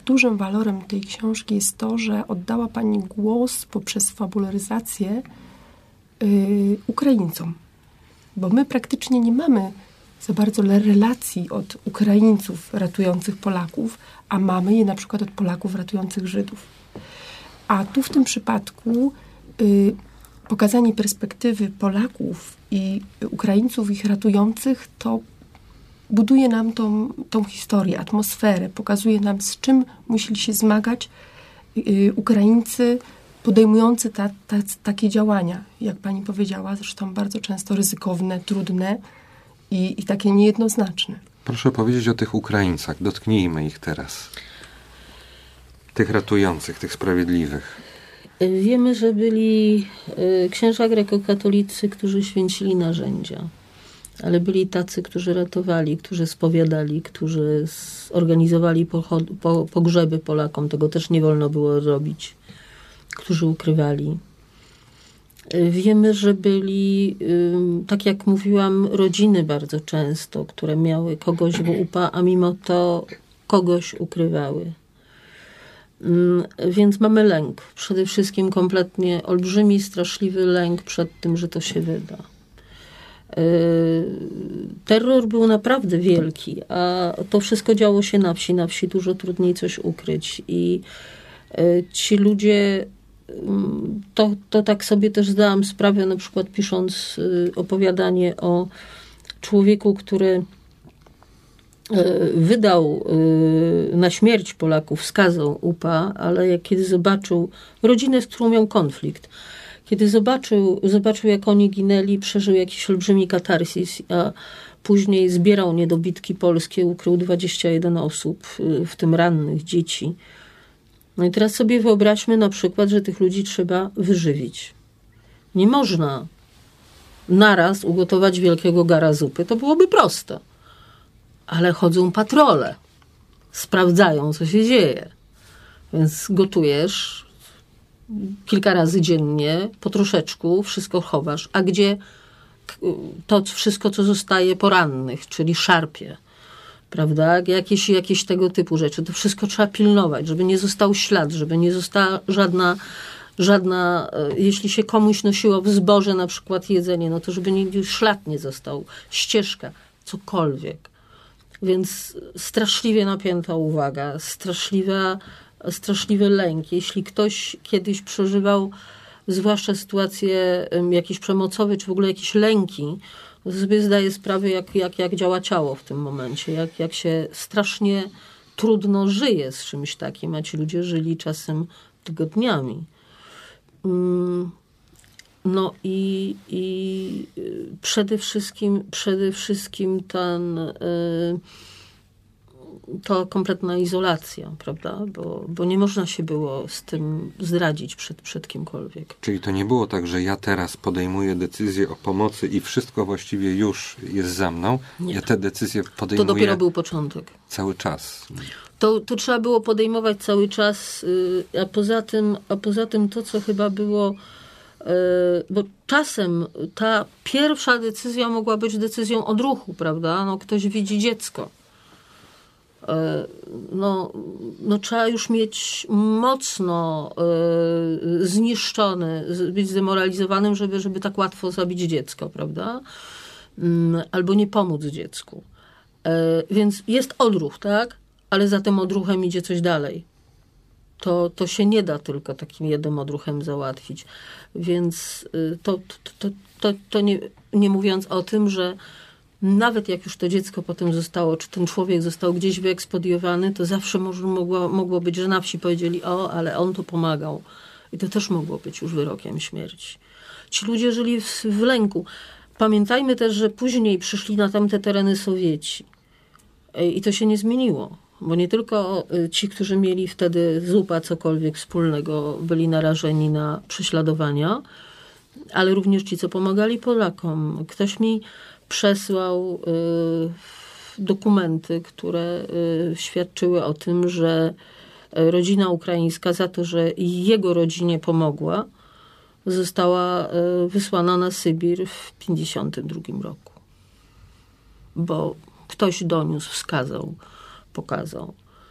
dużym walorem tej książki jest to, że oddała pani głos poprzez fabularyzację Ukraińcom. Bo my praktycznie nie mamy za bardzo relacji od Ukraińców ratujących Polaków, a mamy je na przykład od Polaków ratujących Żydów. A tu w tym przypadku pokazanie perspektywy Polaków i Ukraińców, ich ratujących, to buduje nam tą historię, atmosferę, pokazuje nam, z czym musieli się zmagać Ukraińcy podejmujący takie działania, jak pani powiedziała, zresztą bardzo często ryzykowne, trudne i takie niejednoznaczne. Proszę powiedzieć o tych Ukraińcach. Dotknijmy ich teraz. Tych ratujących, tych sprawiedliwych. Wiemy, że byli księża grekokatolicy, którzy święcili narzędzia. Ale byli tacy, którzy ratowali, którzy spowiadali, którzy organizowali pogrzeby Polakom. Tego też nie wolno było robić. Którzy ukrywali. Wiemy, że byli, tak jak mówiłam, rodziny bardzo często, które miały kogoś w UPA, a mimo to kogoś ukrywały. Więc mamy lęk. Przede wszystkim kompletnie olbrzymi, straszliwy lęk przed tym, że to się wyda. Terror był naprawdę wielki, a to wszystko działo się na wsi. Na wsi dużo trudniej coś ukryć. I ci ludzie, to tak sobie też zdałam sprawę, na przykład pisząc opowiadanie o człowieku, który wydał na śmierć Polaków, skazał UPA, ale kiedy zobaczył rodzinę, z którą miał konflikt, kiedy zobaczył, jak oni ginęli, przeżył jakiś olbrzymi katarsis, a później zbierał niedobitki polskie, ukrył 21 osób, w tym rannych, dzieci. No i teraz sobie wyobraźmy na przykład, że tych ludzi trzeba wyżywić. Nie można naraz ugotować wielkiego gara zupy. To byłoby proste. Ale chodzą patrole. Sprawdzają, co się dzieje. Więc gotujesz kilka razy dziennie, po troszeczku, wszystko chowasz. A gdzie to wszystko, co zostaje po rannych, czyli szarpie, prawda? Jakieś tego typu rzeczy. To wszystko trzeba pilnować, żeby nie został ślad, żeby nie została żadna, jeśli się komuś nosiło w zboże na przykład jedzenie, no to żeby ślad nie został, ścieżka, cokolwiek. Więc straszliwie napięta uwaga, straszliwy lęk. Jeśli ktoś kiedyś przeżywał zwłaszcza sytuacje jakieś przemocowe, czy w ogóle jakieś lęki, to sobie zdaję sprawę, jak działa ciało w tym momencie, jak się strasznie trudno żyje z czymś takim, a ci ludzie żyli czasem tygodniami. No i przede wszystkim to kompletna izolacja, prawda? Bo nie można się było z tym zdradzić przed kimkolwiek. Czyli to nie było tak, że ja teraz podejmuję decyzję o pomocy i wszystko właściwie już jest za mną. Nie. Ja te decyzje podejmuję... To dopiero był początek. Cały czas. To trzeba było podejmować cały czas, a poza tym to, co chyba było... Bo czasem ta pierwsza decyzja mogła być decyzją odruchu, prawda? No, ktoś widzi dziecko. No trzeba już mieć mocno zniszczony, być zdemoralizowanym, żeby tak łatwo zabić dziecko, prawda? Albo nie pomóc dziecku. Więc jest odruch, tak? Ale za tym odruchem idzie coś dalej. To się nie da tylko takim jednym odruchem załatwić. Więc to nie mówiąc o tym, że nawet jak już to dziecko potem zostało, czy ten człowiek został gdzieś wyekspediowany, to zawsze mogło być, że na wsi powiedzieli, ale on to pomagał. I to też mogło być już wyrokiem śmierci. Ci ludzie żyli w lęku. Pamiętajmy też, że później przyszli na tamte tereny Sowieci. I to się nie zmieniło. Bo nie tylko ci, którzy mieli wtedy z UPA cokolwiek wspólnego, byli narażeni na prześladowania, ale również ci, co pomagali Polakom. Ktoś mi przesłał dokumenty, które świadczyły o tym, że rodzina ukraińska za to, że jego rodzinie pomogła, została wysłana na Sybir w 1952 roku. Bo ktoś doniósł, wskazał, pokazał.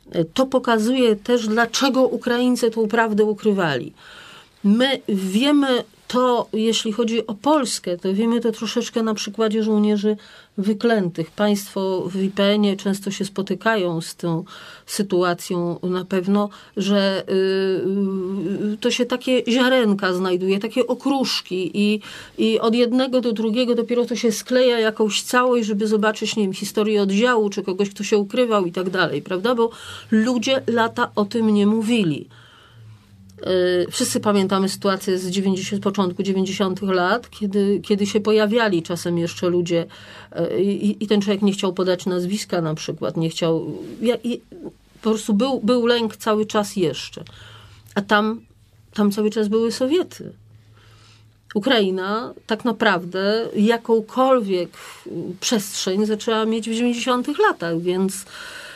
To pokazuje też, dlaczego Ukraińcy tą prawdę ukrywali. My wiemy to, jeśli chodzi o Polskę, to wiemy to troszeczkę na przykładzie żołnierzy wyklętych. Państwo w IPN-ie często się spotykają z tą sytuacją na pewno, że to się takie ziarenka znajduje, takie okruszki i od jednego do drugiego dopiero to się skleja jakąś całość, żeby zobaczyć, nie wiem, historię oddziału, czy kogoś, kto się ukrywał i tak dalej, prawda? Bo ludzie lata o tym nie mówili. Wszyscy pamiętamy sytuację z początku 90. lat, kiedy się pojawiali czasem jeszcze ludzie i ten człowiek nie chciał podać nazwiska na przykład, nie chciał, po prostu był lęk cały czas jeszcze. A tam cały czas były Sowiety. Ukraina tak naprawdę jakąkolwiek przestrzeń zaczęła mieć w 90. latach, więc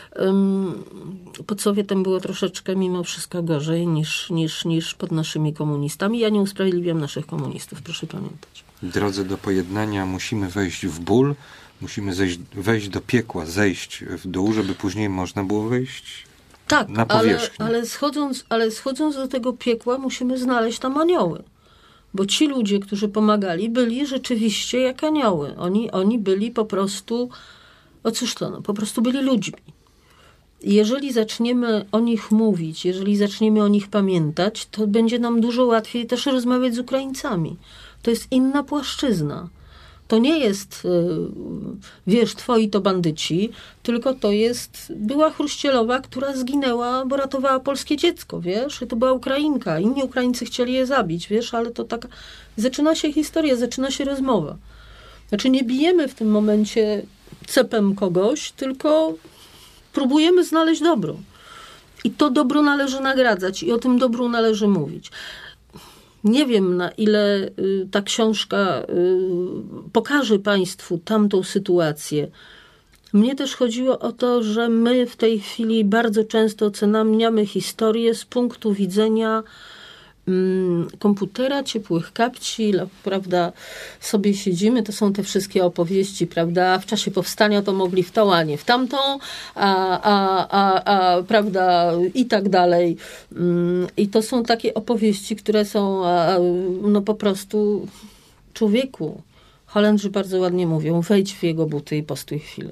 pod Sowietem było troszeczkę mimo wszystko gorzej niż pod naszymi komunistami. Ja nie usprawiedliwiam naszych komunistów, proszę pamiętać. Drodze do pojednania musimy wejść w ból, musimy wejść do piekła, zejść w dół, żeby później można było wejść na powierzchnię. Ale schodząc do tego piekła musimy znaleźć tam anioły. Bo ci ludzie, którzy pomagali, byli rzeczywiście jak anioły. Oni byli po prostu, po prostu byli ludźmi. Jeżeli zaczniemy o nich mówić, jeżeli zaczniemy o nich pamiętać, to będzie nam dużo łatwiej też rozmawiać z Ukraińcami. To jest inna płaszczyzna. To nie jest, wiesz, twoi to bandyci, tylko to jest była Chruścielowa, która zginęła, bo ratowała polskie dziecko, wiesz? I to była Ukrainka. Inni Ukraińcy chcieli je zabić, wiesz? Ale to tak... Zaczyna się historia, zaczyna się rozmowa. Znaczy nie bijemy w tym momencie cepem kogoś, tylko próbujemy znaleźć dobro. I to dobro należy nagradzać i o tym dobru należy mówić. Nie wiem, na ile ta książka pokaże Państwu tamtą sytuację. Mnie też chodziło o to, że my w tej chwili bardzo często oceniamy historię z punktu widzenia komputera, ciepłych kapci, prawda, sobie siedzimy, to są te wszystkie opowieści, prawda, w czasie powstania to mogli w tą, a nie w tamtą, prawda, i tak dalej. I to są takie opowieści, które są no po prostu człowieku. Holendrzy bardzo ładnie mówią, wejdź w jego buty i postój chwilę.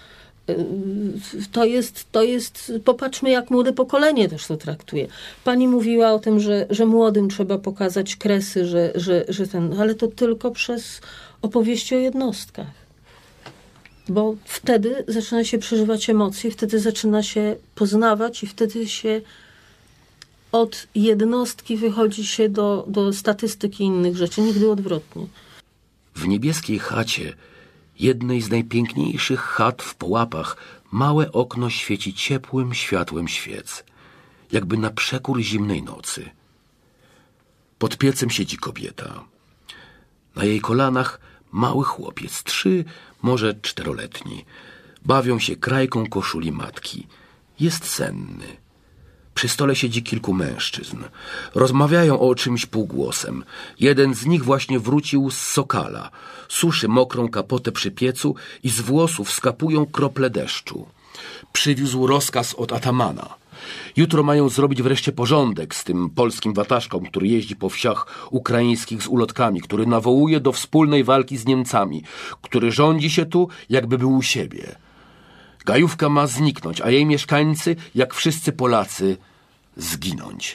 To jest, popatrzmy, jak młode pokolenie też to traktuje. Pani mówiła o tym, że młodym trzeba pokazać kresy, ale to tylko przez opowieści o jednostkach. Bo wtedy zaczyna się przeżywać emocje, wtedy zaczyna się poznawać i wtedy się od jednostki wychodzi się do statystyki innych rzeczy, nigdy odwrotnie. W niebieskiej chacie, jednej z najpiękniejszych chat w Połapach, małe okno świeci ciepłym światłem świec, jakby na przekór zimnej nocy. Pod piecem siedzi kobieta. Na jej kolanach mały chłopiec, 3, może 4-letni. Bawią się krajką koszuli matki. Jest senny. Przy stole siedzi kilku mężczyzn. Rozmawiają o czymś półgłosem. Jeden z nich właśnie wrócił z Sokala. Suszy mokrą kapotę przy piecu i z włosów skapują krople deszczu. Przywiózł rozkaz od atamana. Jutro mają zrobić wreszcie porządek z tym polskim wataszką, który jeździ po wsiach ukraińskich z ulotkami, który nawołuje do wspólnej walki z Niemcami, który rządzi się tu, jakby był u siebie. Gajówka ma zniknąć, a jej mieszkańcy, jak wszyscy Polacy, zginąć.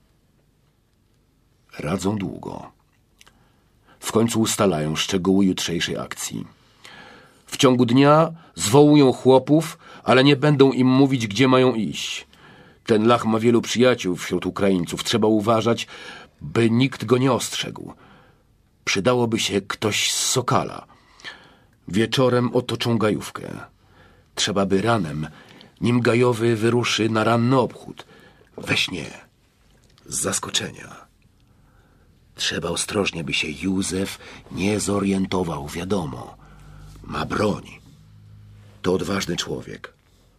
Radzą długo. W końcu ustalają szczegóły jutrzejszej akcji. W ciągu dnia zwołują chłopów, ale nie będą im mówić, gdzie mają iść. Ten Lach ma wielu przyjaciół wśród Ukraińców. Trzeba uważać, by nikt go nie ostrzegł. Przydałoby się ktoś z Sokala. Wieczorem otoczą Gajówkę. Trzeba by ranem, nim Gajowy wyruszy na ranny obchód. We śnie. Z zaskoczenia. Trzeba ostrożnie, by się Józef nie zorientował, wiadomo. Ma broń. To odważny człowiek.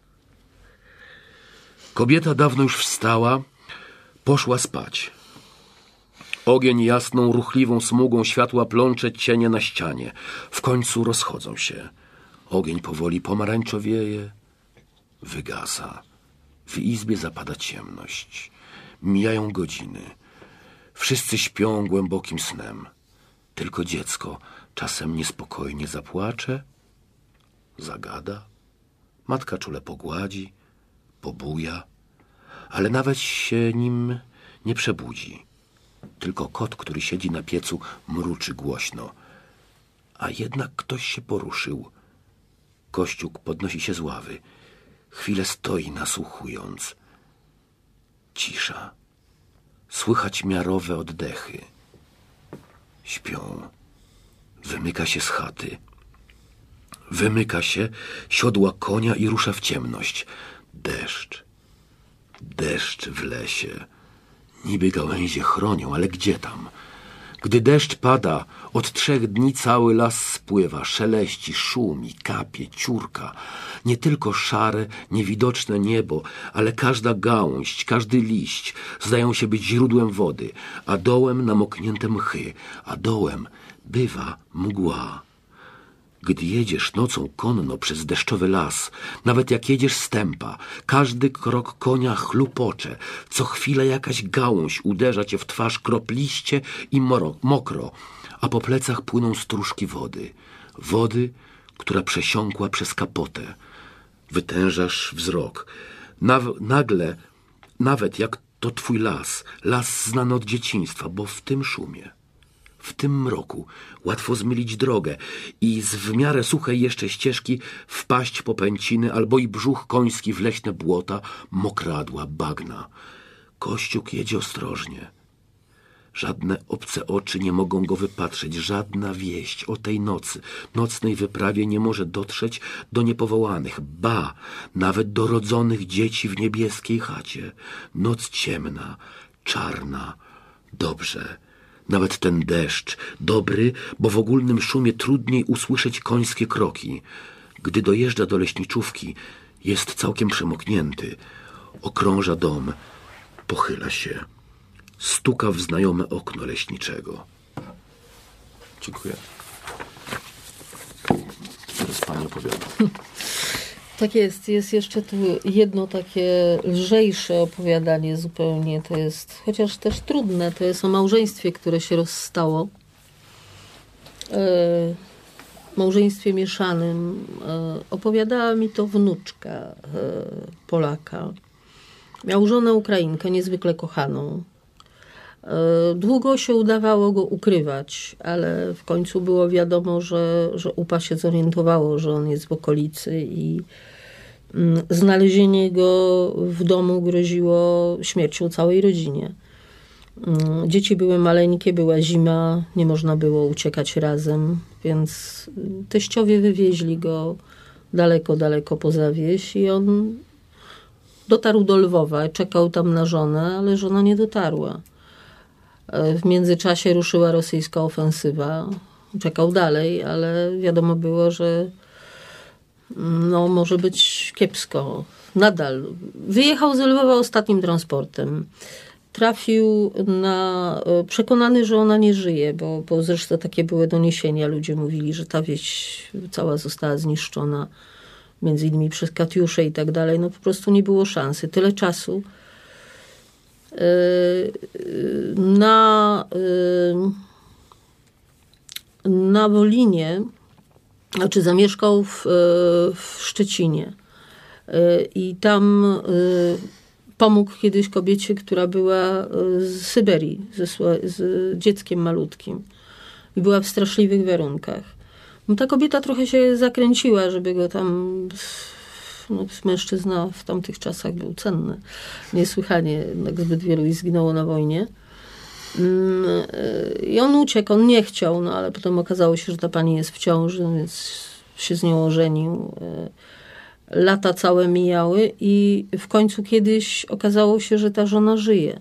Kobieta dawno już wstała, poszła spać. Ogień jasną, ruchliwą smugą światła plącze cienie na ścianie. W końcu rozchodzą się. Ogień powoli pomarańczowieje, wygasa. W izbie zapada ciemność. Mijają godziny. Wszyscy śpią głębokim snem. Tylko dziecko czasem niespokojnie zapłacze, zagada. Matka czule pogładzi, pobuja, ale nawet się nim nie przebudzi. Tylko kot, który siedzi na piecu, mruczy głośno. A jednak ktoś się poruszył. Kościół podnosi się z ławy. Chwilę stoi, nasłuchując. Cisza. Słychać miarowe oddechy. Śpią. Wymyka się z chaty. Wymyka się, siodła konia i rusza w ciemność. Deszcz. Deszcz w lesie. Niby gałęzie chronią, ale gdzie tam? Gdy deszcz pada, od 3 dni cały las spływa, szeleści, szumi, kapie, ciurka. Nie tylko szare, niewidoczne niebo, ale każda gałąź, każdy liść zdają się być źródłem wody, a dołem namoknięte mchy, a dołem bywa mgła. Gdy jedziesz nocą konno przez deszczowy las, nawet jak jedziesz stępa, każdy krok konia chlupocze, co chwilę jakaś gałąź uderza cię w twarz kropliście i mokro, a po plecach płyną stróżki wody. Wody, która przesiąkła przez kapotę. Wytężasz wzrok. Nagle, nawet jak to twój las znany od dzieciństwa, bo w tym szumie, w tym mroku łatwo zmylić drogę i z w miarę suchej jeszcze ścieżki wpaść po pęciny albo i brzuch koński w leśne błota, mokradła, bagna. Kościół jedzie ostrożnie. Żadne obce oczy nie mogą go wypatrzeć, żadna wieść o tej nocnej wyprawie nie może dotrzeć do niepowołanych, ba, nawet do rodzonych dzieci w niebieskiej chacie. Noc ciemna, czarna, dobrze. Nawet ten deszcz, dobry, bo w ogólnym szumie trudniej usłyszeć końskie kroki. Gdy dojeżdża do leśniczówki, jest całkiem przemoknięty. Okrąża dom, pochyla się. Stuka w znajome okno leśniczego. Dziękuję. Teraz pani opowiada. Tak jest. Jest jeszcze tu jedno takie lżejsze opowiadanie zupełnie. To jest, chociaż też trudne, to jest o małżeństwie, które się rozstało. Małżeństwie mieszanym. Opowiadała mi to wnuczka Polaka. Miał żonę Ukrainkę, niezwykle kochaną. Długo się udawało go ukrywać, ale w końcu było wiadomo, że UPA się zorientowało, że on jest w okolicy i znalezienie go w domu groziło śmiercią całej rodzinie. Dzieci były maleńkie, była zima, nie można było uciekać razem, więc teściowie wywieźli go daleko poza wieś i on dotarł do Lwowa, czekał tam na żonę, ale żona nie dotarła. W międzyczasie ruszyła rosyjska ofensywa. Czekał dalej, ale wiadomo było, że może być kiepsko. Nadal. Wyjechał z Lwowa ostatnim transportem. Trafił przekonany, że ona nie żyje, bo zresztą takie były doniesienia. Ludzie mówili, że ta wieś cała została zniszczona. Między innymi przez Katiusze i tak dalej. Po prostu nie było szansy. Tyle czasu. Na Wolinie, znaczy zamieszkał w Szczecinie i tam pomógł kiedyś kobiecie, która była z Syberii, z dzieckiem malutkim i była w straszliwych warunkach. Ta kobieta trochę się zakręciła, żeby go tam... mężczyzna w tamtych czasach był cenny. Niesłychanie, jednak zbyt wielu ich zginęło na wojnie. I on uciekł, on nie chciał, ale potem okazało się, że ta pani jest w ciąży, więc się z nią ożenił. Lata całe mijały i w końcu kiedyś okazało się, że ta żona żyje.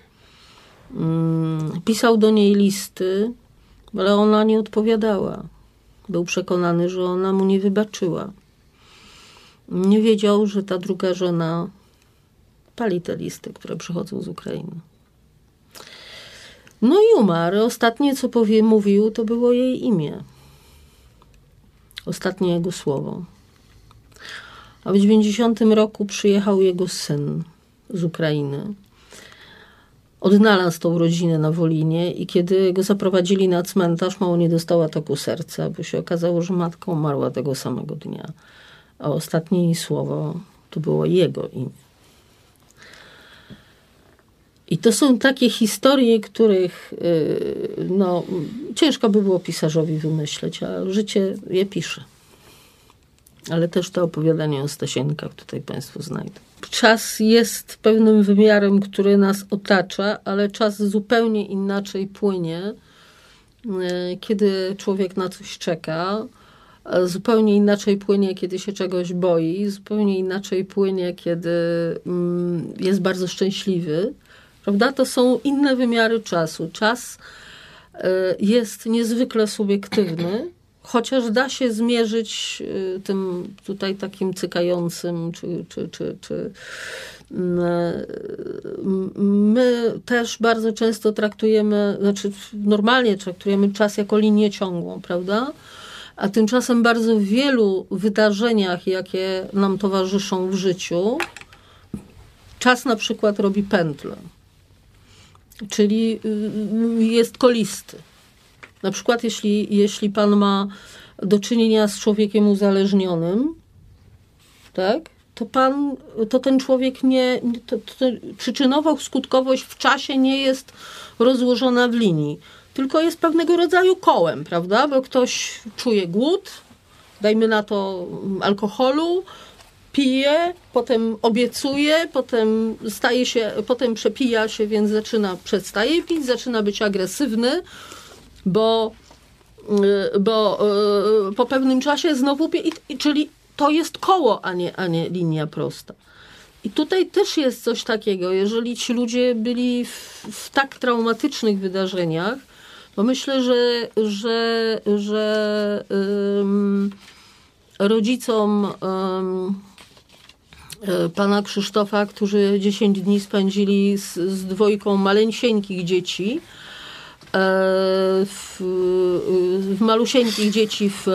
Pisał do niej listy, ale ona nie odpowiadała. Był przekonany, że ona mu nie wybaczyła. Nie wiedział, że ta druga żona pali te listy, które przychodzą z Ukrainy. I umarł. Ostatnie, co mówił, to było jej imię. Ostatnie jego słowo. A w 90 roku przyjechał jego syn z Ukrainy. Odnalazł tą rodzinę na Wolinie i kiedy go zaprowadzili na cmentarz, mało nie dostał ataku serca, bo się okazało, że matka umarła tego samego dnia. A ostatnie jej słowo to było jego imię. I to są takie historie, których no, ciężko by było pisarzowi wymyśleć, a życie je pisze. Ale też te opowiadania o Stasienkach tutaj Państwo znajdą. Czas jest pewnym wymiarem, który nas otacza, ale czas zupełnie inaczej płynie, kiedy człowiek na coś czeka. Zupełnie inaczej płynie, kiedy się czegoś boi. Zupełnie inaczej płynie, kiedy jest bardzo szczęśliwy. Prawda? To są inne wymiary czasu. Czas jest niezwykle subiektywny, chociaż da się zmierzyć tym tutaj takim cykającym, czy my też bardzo często traktujemy, znaczy normalnie traktujemy czas jako linię ciągłą, prawda? A tymczasem bardzo w wielu wydarzeniach, jakie nam towarzyszą w życiu, czas na przykład robi pętlę. Czyli jest kolisty. Na przykład jeśli pan ma do czynienia z człowiekiem uzależnionym, tak, to ten człowiek nie, przyczynowo-skutkowość w czasie nie jest rozłożona w linii, tylko jest pewnego rodzaju kołem, prawda, bo ktoś czuje głód, dajmy na to alkoholu, pije, potem obiecuje, potem przepija się, więc przestaje pić, zaczyna być agresywny, bo po pewnym czasie znowu pije, czyli to jest koło, a nie linia prosta. I tutaj też jest coś takiego, jeżeli ci ludzie byli w tak traumatycznych wydarzeniach, bo myślę, że rodzicom pana Krzysztofa, którzy 10 dni spędzili z dwojką maleńsieńkich dzieci, malusieńkich dzieci w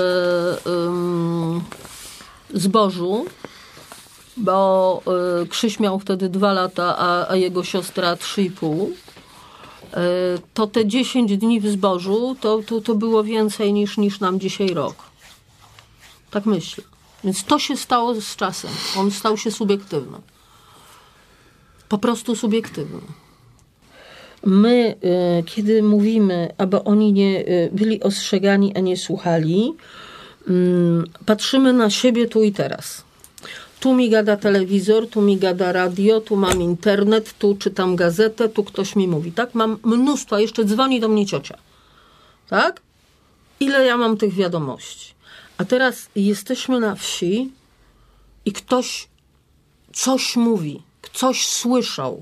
Zbożu, bo Krzyś miał wtedy 2 lata, a jego siostra 3,5. To te 10 dni w Zbożu to było więcej niż nam dzisiaj rok. Tak myślę. Więc to się stało z czasem. On stał się subiektywny. Po prostu subiektywny. My, kiedy mówimy, aby oni nie byli ostrzegani, a nie słuchali, patrzymy na siebie tu i teraz. Tu mi gada telewizor, tu mi gada radio, tu mam internet, tu czytam gazetę, tu ktoś mi mówi. Tak? Mam mnóstwo, jeszcze dzwoni do mnie ciocia. Tak? Ile ja mam tych wiadomości? A teraz jesteśmy na wsi i ktoś coś mówi, coś słyszał.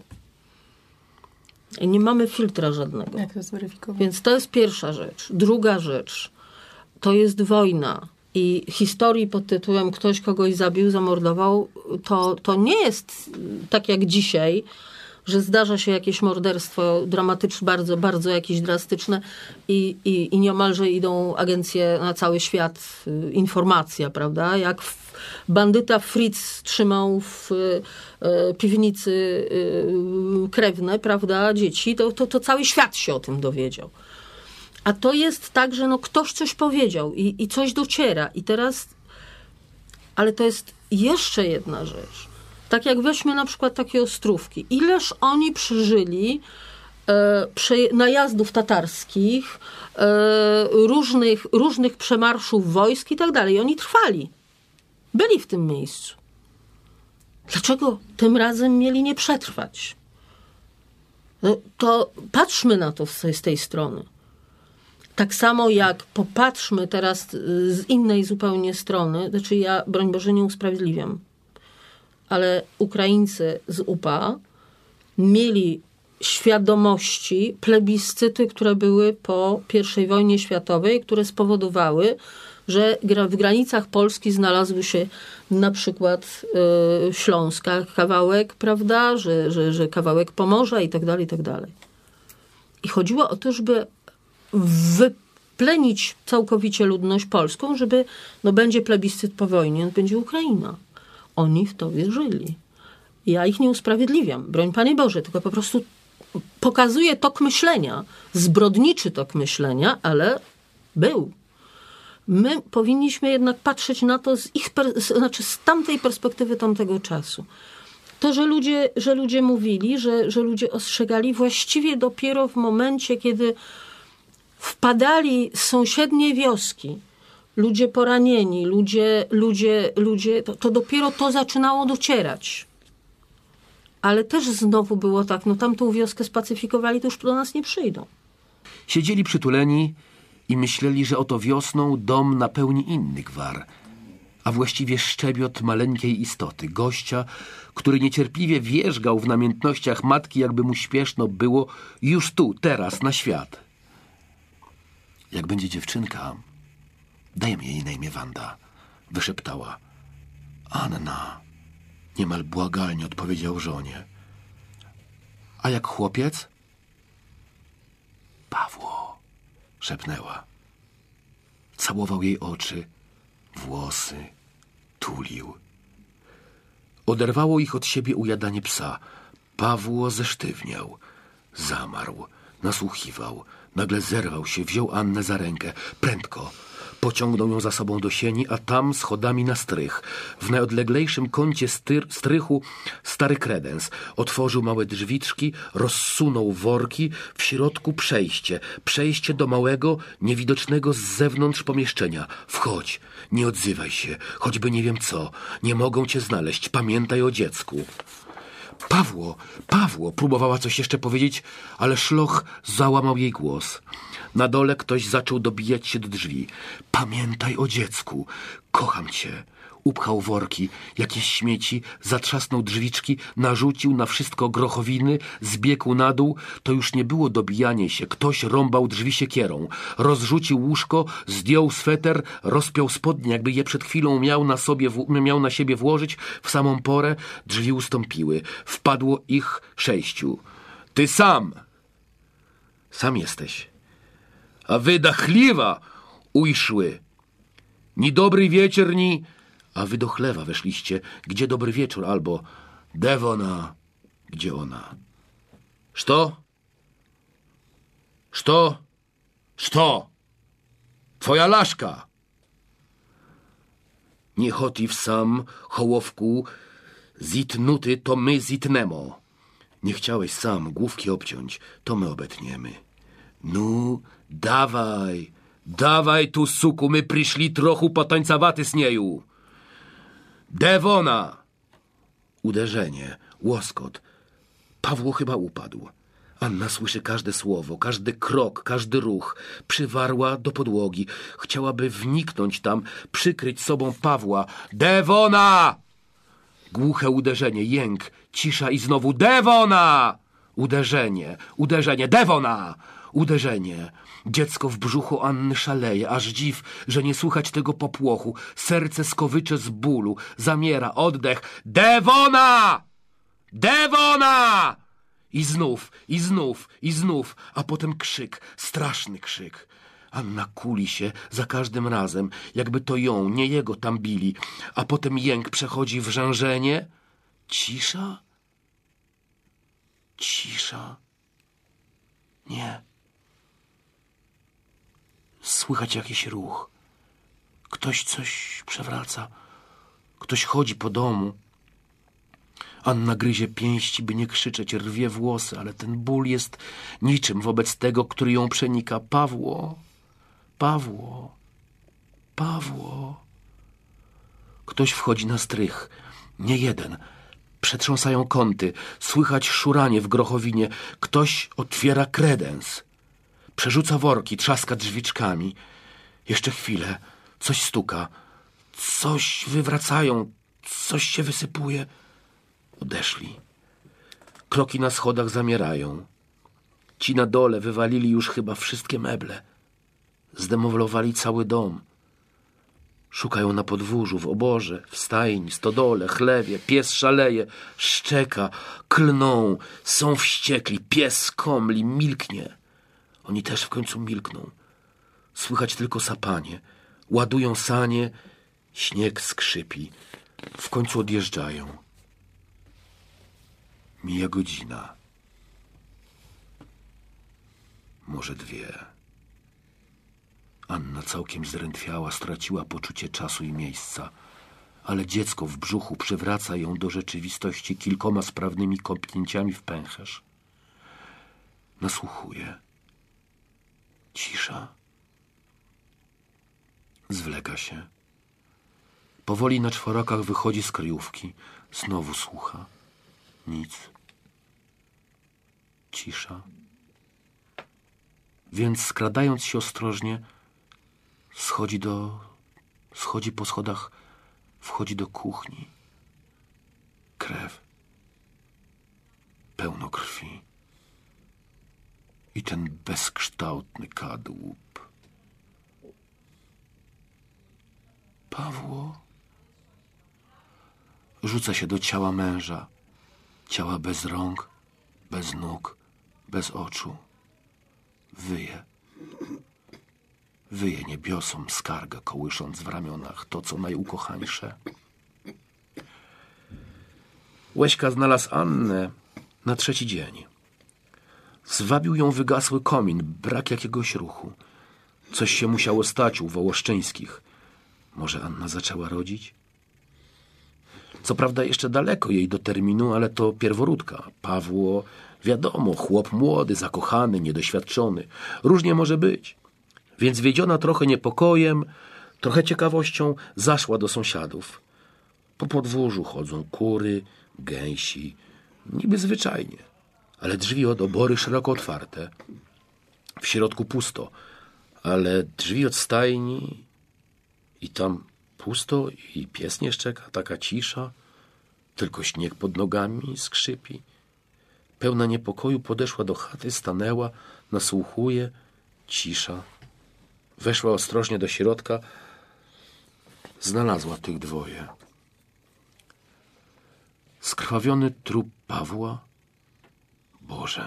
I nie mamy filtra żadnego. Jak to zweryfikować? Więc to jest pierwsza rzecz. Druga rzecz, to jest wojna. I historii pod tytułem ktoś kogoś zabił, zamordował, to nie jest tak jak dzisiaj, że zdarza się jakieś morderstwo dramatyczne, bardzo, bardzo jakieś drastyczne i nieomalże idą agencje na cały świat, informacja, prawda? Jak bandyta Fritz trzymał w piwnicy krewne, prawda, dzieci, to cały świat się o tym dowiedział. A to jest tak, że ktoś coś powiedział i coś dociera. I teraz, ale to jest jeszcze jedna rzecz. Tak jak weźmy na przykład takie Ostrówki. Ileż oni przeżyli najazdów tatarskich, różnych przemarszów wojsk i tak dalej. Oni trwali. Byli w tym miejscu. Dlaczego tym razem mieli nie przetrwać? To patrzmy na to z tej strony. Tak samo jak popatrzmy teraz z innej zupełnie strony, znaczy ja, broń Boże, nie usprawiedliwiam, ale Ukraińcy z UPA mieli świadomości, plebiscyty, które były po I wojnie światowej, które spowodowały, że w granicach Polski znalazły się na przykład Śląska kawałek, prawda, że kawałek Pomorza i tak dalej, i tak dalej. I chodziło o to, żeby wyplenić całkowicie ludność polską, żeby będzie plebiscyt po wojnie, będzie Ukraina. Oni w to wierzyli. Ja ich nie usprawiedliwiam, broń Panie Boże, tylko po prostu pokazuję tok myślenia, zbrodniczy tok myślenia, ale był. My powinniśmy jednak patrzeć na to z tamtej perspektywy tamtego czasu. To, że ludzie mówili, że ludzie ostrzegali, właściwie dopiero w momencie, kiedy wpadali z sąsiedniej wioski, ludzie poranieni, to dopiero to zaczynało docierać. Ale też znowu było tak, tamtą wioskę spacyfikowali, to już do nas nie przyjdą. Siedzieli przytuleni i myśleli, że oto wiosną dom napełni inny gwar, a właściwie szczebiot maleńkiej istoty, gościa, który niecierpliwie wierzgał w namiętnościach matki, jakby mu śpieszno było już tu, teraz, na świat. Jak będzie dziewczynka, dajmy jej na imię Wanda, wyszeptała. Anna, niemal błagalnie odpowiedział żonie. A jak chłopiec? Pawło, szepnęła. Całował jej oczy, włosy, tulił. Oderwało ich od siebie ujadanie psa. Pawło zesztywniał, zamarł, nasłuchiwał. Nagle zerwał się, wziął Annę za rękę. Prędko. Pociągnął ją za sobą do sieni, a tam schodami na strych. W najodleglejszym kącie strychu stary kredens. Otworzył małe drzwiczki, rozsunął worki, w środku przejście. Przejście do małego, niewidocznego z zewnątrz pomieszczenia. Wchodź, nie odzywaj się, choćby nie wiem co. Nie mogą cię znaleźć, pamiętaj o dziecku. Pawło, próbowała coś jeszcze powiedzieć, ale szloch załamał jej głos. Na dole ktoś zaczął dobijać się do drzwi. Pamiętaj o dziecku, kocham cię. Upchał worki, jakieś śmieci, zatrzasnął drzwiczki, narzucił na wszystko grochowiny, zbiegł na dół. To już nie było dobijanie się, ktoś rąbał drzwi siekierą. Rozrzucił łóżko, zdjął sweter, rozpiął spodnie, jakby je przed chwilą miał na siebie włożyć. W samą porę drzwi ustąpiły. Wpadło ich 6. Ty sam! Sam jesteś. A wy dachliwa ujszły. Ni dobry wieczór, ni... A wy do chlewa weszliście. Gdzie dobry wieczór? Albo Devona. Gdzie ona? Što? Twoja laszka. Nie chotiv sam, hołowku, zitnuty, to my zitnemo. Nie chciałeś sam główki obciąć, to my obetniemy. No, dawaj tu, suku, my przyszli trochu potańcowaty z nieju. Devona! Uderzenie, łoskot. Pawło chyba upadł. Anna słyszy każde słowo, każdy krok, każdy ruch. Przywarła do podłogi. Chciałaby wniknąć tam, przykryć sobą Pawła. Devona! Głuche uderzenie, jęk, cisza i znowu Devona! Uderzenie, Devona! Uderzenie. Dziecko w brzuchu Anny szaleje, aż dziw, że nie słychać tego popłochu. Serce skowycze z bólu. Zamiera, oddech. Devona! Devona! I znów, a potem krzyk, straszny krzyk. Anna kuli się za każdym razem, jakby to ją, nie jego tam bili. A potem jęk przechodzi w rzężenie. Cisza? Nie. Słychać jakiś ruch. Ktoś coś przewraca. Ktoś chodzi po domu. Anna gryzie pięści, by nie krzyczeć, rwie włosy, ale ten ból jest niczym wobec tego, który ją przenika. Pawło. Ktoś wchodzi na strych. Nie jeden. Przetrząsają kąty. Słychać szuranie w grochowinie. Ktoś otwiera kredens. Przerzuca worki, trzaska drzwiczkami. Jeszcze chwilę. Coś stuka. Coś wywracają. Coś się wysypuje. Odeszli. Kroki na schodach zamierają. Ci na dole wywalili już chyba wszystkie meble. Zdemolowali cały dom. Szukają na podwórzu, w oborze, w stajni, stodole, chlewie. Pies szaleje, szczeka, klną. Są wściekli. Pies skomli, milknie. Oni też w końcu milkną. Słychać tylko sapanie. Ładują sanie. Śnieg skrzypi. W końcu odjeżdżają. Mija godzina. Może 2. Anna całkiem zdrętwiała, straciła poczucie czasu i miejsca, ale dziecko w brzuchu przywraca ją do rzeczywistości kilkoma sprawnymi kopnięciami w pęcherz. Nasłuchuje. Cisza. Zwleka się. Powoli na czworakach wychodzi z kryjówki. Znowu słucha. Nic. Cisza. Więc skradając się ostrożnie, schodzi po schodach, wchodzi do kuchni. Krew. Pełno krwi. I ten bezkształtny kadłub. Pawło. Rzuca się do ciała męża. Ciała bez rąk, bez nóg, bez oczu. Wyje. Wyje niebiosom skargę, kołysząc w ramionach to, co najukochańsze. Łyśka znalazł Annę na 3. dzień. Zwabił ją wygasły komin, brak jakiegoś ruchu. Coś się musiało stać u Wołoszczyńskich. Może Anna zaczęła rodzić? Co prawda jeszcze daleko jej do terminu, ale to pierworódka. Pawło, wiadomo, chłop młody, zakochany, niedoświadczony. Różnie może być. Więc wiedziona trochę niepokojem, trochę ciekawością, zaszła do sąsiadów. Po podwórzu chodzą kury, gęsi. Niby zwyczajnie, ale drzwi od obory szeroko otwarte. W środku pusto, ale drzwi od stajni i tam pusto i pies nie szczeka, taka cisza. Tylko śnieg pod nogami skrzypi. Pełna niepokoju podeszła do chaty, stanęła, nasłuchuje. Cisza. Weszła ostrożnie do środka. Znalazła tych 2. Skrwawiony trup Pawła. Boże.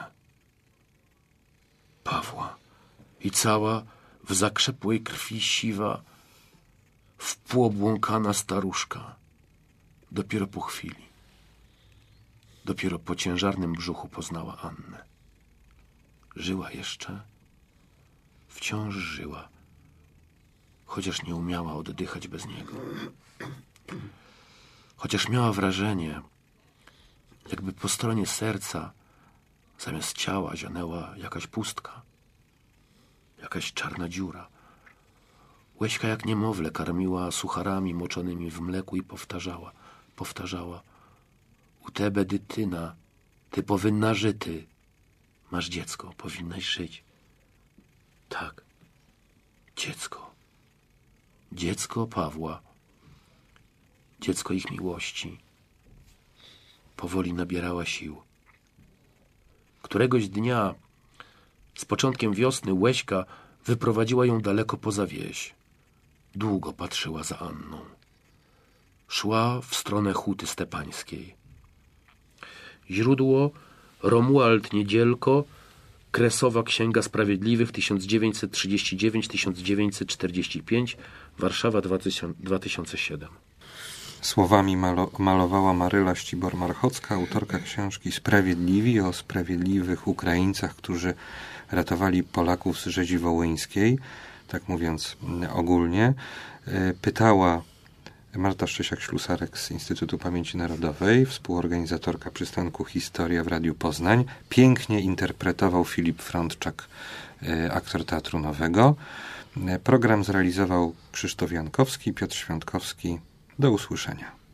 Pawła. I cała w zakrzepłej krwi siwa, wpłobłąkana staruszka. Dopiero po chwili. Dopiero po ciężarnym brzuchu poznała Annę. Żyła jeszcze. Wciąż żyła. Chociaż nie umiała oddychać bez niego. Chociaż miała wrażenie, jakby po stronie serca zamiast ciała zionęła jakaś pustka. Jakaś czarna dziura. Łyśka jak niemowlę karmiła sucharami moczonymi w mleku i powtarzała. U tebe dytyna, ty powinna żyty. Masz dziecko, powinnaś żyć. Tak, dziecko. Dziecko Pawła. Dziecko ich miłości. Powoli nabierała sił. Któregoś dnia, z początkiem wiosny, Łyśka wyprowadziła ją daleko poza wieś. Długo patrzyła za Anną. Szła w stronę Huty Stepańskiej. Źródło Romuald Niedzielko, Kresowa Księga Sprawiedliwych 1939-1945, Warszawa 2007. Słowami malowała Maryla Ścibor-Marchocka, autorka książki Sprawiedliwi, o sprawiedliwych Ukraińcach, którzy ratowali Polaków z rzezi wołyńskiej, tak mówiąc ogólnie. Pytała Marta Szczesiak-Ślusarek z Instytutu Pamięci Narodowej, współorganizatorka przystanku Historia w Radiu Poznań. Pięknie interpretował Filip Frądczak, aktor Teatru Nowego. Program zrealizował Krzysztof Jankowski, Piotr Świątkowski. Do usłyszenia.